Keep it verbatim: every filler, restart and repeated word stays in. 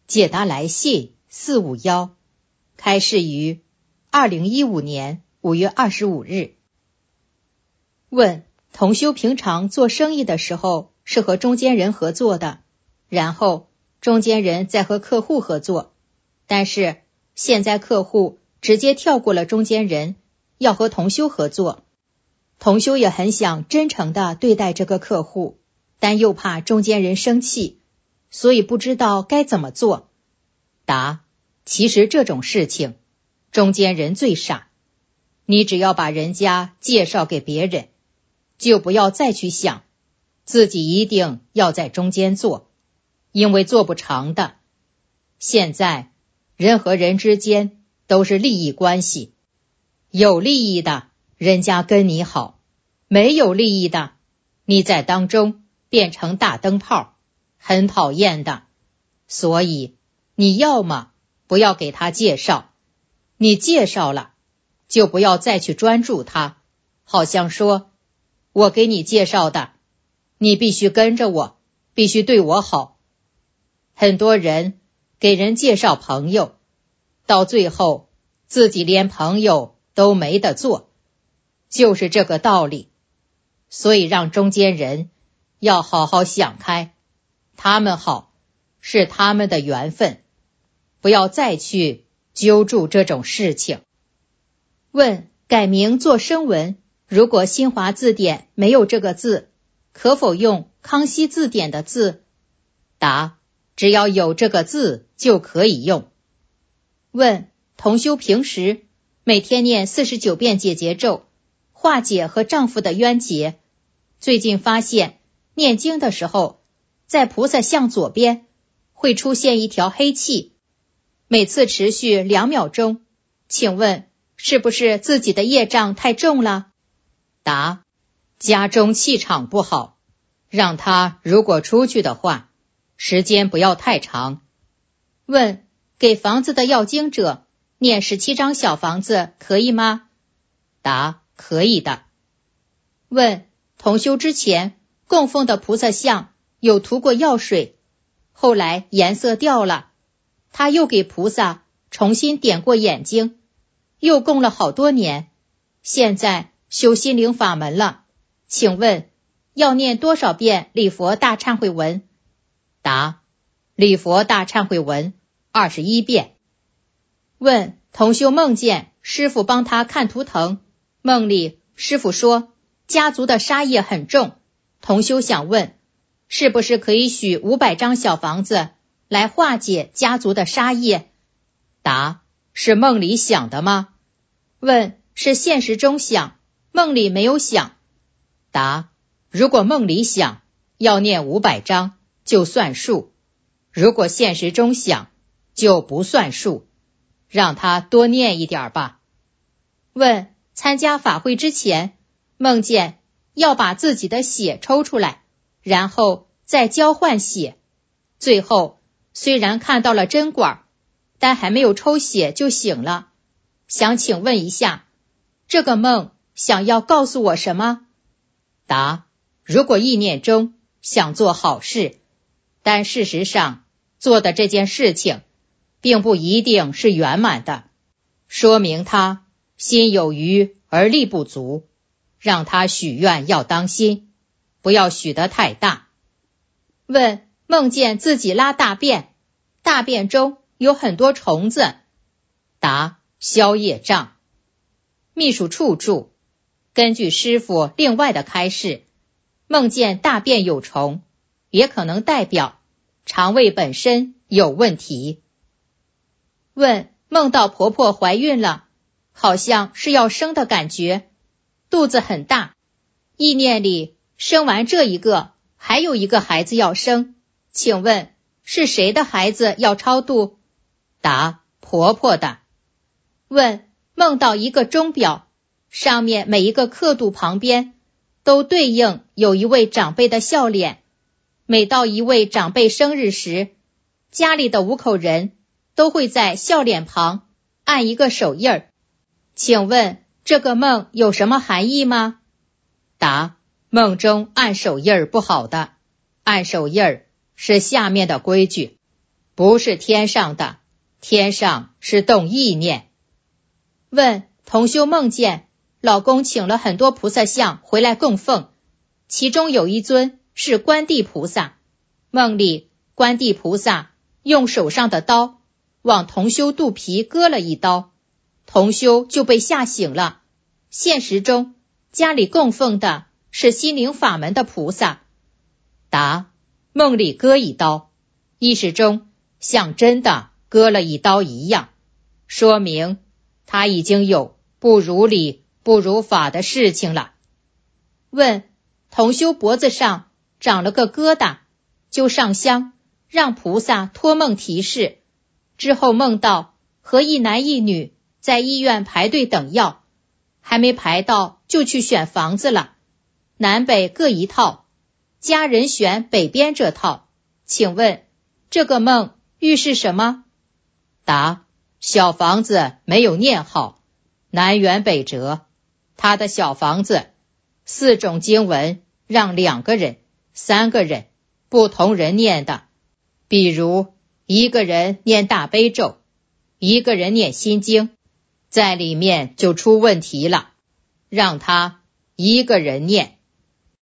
解答来信四五一，开示于二零一五年五月二十五日。问：同修平常做生意的时候是和中间人合作的，然后中间人在和客户合作，但是现在客户直接跳过了中间人，要和同修合作。同修也很想真诚地对待这个客户，但又怕中间人生气，所以不知道该怎么做。答：其实这种事情，中间人最傻，你只要把人家介绍给别人，就不要再去想自己一定要在中间做，因为做不成的。现在人和人之间都是利益关系，有利益的人家跟你好，没有利益的你在当中变成大灯泡，很讨厌的。所以你要么不要给他介绍，你介绍了就不要再去专注他，好像说我给你介绍的，你必须跟着我，必须对我好。很多人给人介绍朋友，到最后自己连朋友都没得做，就是这个道理。所以让中间人要好好想开，他们好是他们的缘分，不要再去揪住这种事情。问：改名做声文，如果新华字典没有这个字，可否用康熙字典的字？答：只要有这个字就可以用。问：同修平时每天念四十九遍解结咒，化解和丈夫的冤结，最近发现念经的时候，在菩萨像左边会出现一条黑气，每次持续两秒钟，请问是不是自己的业障太重了？答：家中气场不好，让他如果出去的话，时间不要太长。问：给房子的要经者念十七张小房子可以吗？答：可以的。问：同修之前供奉的菩萨像有涂过药水，后来颜色掉了，他又给菩萨重新点过眼睛，又供了好多年，现在修心灵法门了，请问要念多少遍礼佛大忏悔文？答：礼佛大忏悔文二十一遍。问：同修梦见师父帮他看图腾，梦里师父说家族的杀业很重，同修想问是不是可以许五百张小房子来化解家族的杀业？答：是梦里想的吗？问：是现实中想，梦里没有想？答：如果梦里想，要念五百张就算数，如果现实中想就不算数，让他多念一点吧。问：参加法会之前梦见要把自己的血抽出来，然后再交换血，最后虽然看到了针管，但还没有抽血就醒了，想请问一下，这个梦想要告诉我什么？答：如果意念中想做好事，但事实上做的这件事情并不一定是圆满的，说明他心有余而力不足，让他许愿要当心，不要许得太大。问：梦见自己拉大便，大便中有很多虫子。答：消业障。秘书处注：根据师父另外的开示，梦见大便有虫，也可能代表肠胃本身有问题。问：梦到婆婆怀孕了，好像是要生的感觉，肚子很大，意念里生完这一个还有一个孩子要生，请问是谁的孩子要超度？答：婆婆的。问：梦到一个钟表，上面每一个刻度旁边都对应有一位长辈的笑脸，每到一位长辈生日时，家里的五口人都会在笑脸旁按一个手印儿，请问这个梦有什么含义吗？答：梦中按手印儿不好的，按手印儿是下面的规矩。 不是天上的，天上是动意念。问同修梦见老公请了很多菩萨像回来供奉，其中有一尊是观地菩萨，梦里观地菩萨用手上的刀往同修肚皮割了一刀，同修就被吓醒了。现实中家里供奉的是心灵法门的菩萨。答：梦里割一刀，意识中像真的割了一刀一样，说明他已经有不如理不如法的事情了。问同修脖子上长了个疙瘩，就上香让菩萨托梦提示，之后梦到和一男一女在医院排队等药，还没排到就去选房子了，南北各一套，家人选北边这套，请问这个梦预示什么？答：小房子没有念好，南辕北辙。他的小房子四种经文让两个人三个人不同人念的，比如一个人念大悲咒，一个人念心经，在里面就出问题了，让他一个人念。